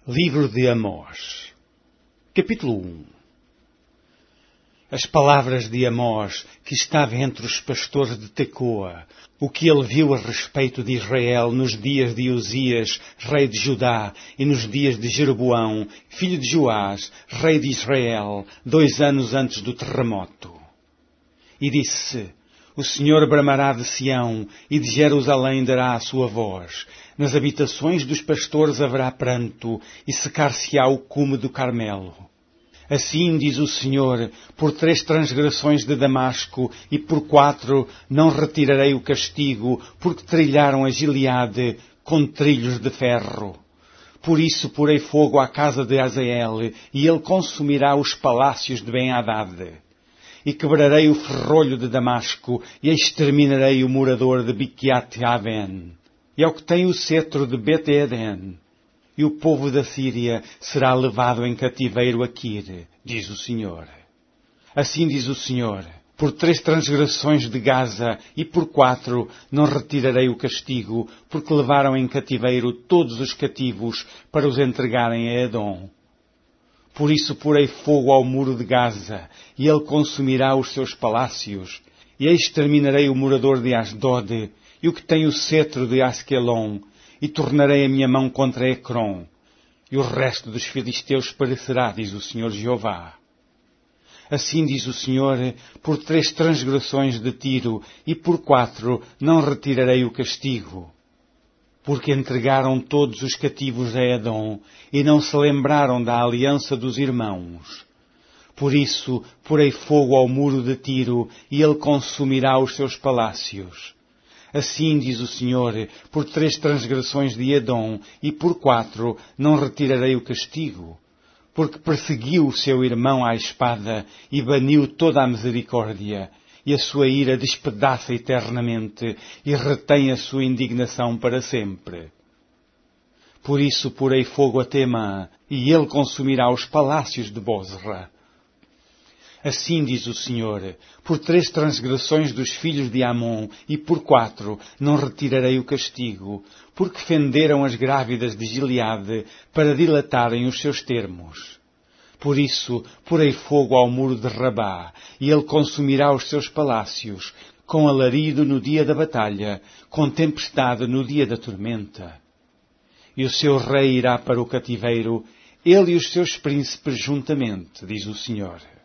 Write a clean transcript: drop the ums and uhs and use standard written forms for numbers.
Livro de Amós, capítulo 1. As palavras de Amós, que estava entre os pastores de Tecoa, o que ele viu a respeito de Israel nos dias de Uzias, rei de Judá, e nos dias de Jeroboão, filho de Joás, rei de Israel, 2 anos antes do terremoto. E disse: O Senhor bramará de Sião, e de Jerusalém dará a sua voz. Nas habitações dos pastores haverá pranto, e secar-se-á o cume do Carmelo. Assim diz o Senhor: por 3 transgressões de Damasco, e por 4 não retirarei o castigo, porque trilharam a Gileade com trilhos de ferro. Por isso porei fogo à casa de Hazael, e ele consumirá os palácios de Ben-Hadad. E quebrarei o ferrolho de Damasco, e exterminarei o morador de Biquiat-Aven. E ao que tem o cetro de Bet-Eden, e o povo da Síria será levado em cativeiro a Quir, diz o Senhor. Assim diz o Senhor: por 3 transgressões de Gaza, e por 4 não retirarei o castigo, porque levaram em cativeiro todos os cativos para os entregarem a Edom. Por isso porei fogo ao muro de Gaza, e ele consumirá os seus palácios, e exterminarei o morador de Asdod, e o que tem o cetro de Asquelon, e tornarei a minha mão contra Ecrom, e o resto dos filisteus perecerá, diz o Senhor Jeová. Assim diz o Senhor: por 3 transgressões de Tiro, e por 4 não retirarei o castigo. Porque entregaram todos os cativos a Edom, e não se lembraram da aliança dos irmãos. Por isso porei fogo ao muro de Tiro, e ele consumirá os seus palácios. Assim diz o Senhor: por 3 transgressões de Edom, e por 4 não retirarei o castigo. Porque perseguiu o seu irmão à espada, e baniu toda a misericórdia, e a sua ira despedaça eternamente, e retém a sua indignação para sempre. Por isso porei fogo a Temã, e ele consumirá os palácios de Bozra. Assim diz o Senhor: por 3 transgressões dos filhos de Amon, e por 4 não retirarei o castigo, porque fenderam as grávidas de Gileade para dilatarem os seus termos. Por isso porei fogo ao muro de Rabá, e ele consumirá os seus palácios, com alarido no dia da batalha, com tempestade no dia da tormenta. E o seu rei irá para o cativeiro, ele e os seus príncipes juntamente, diz o Senhor.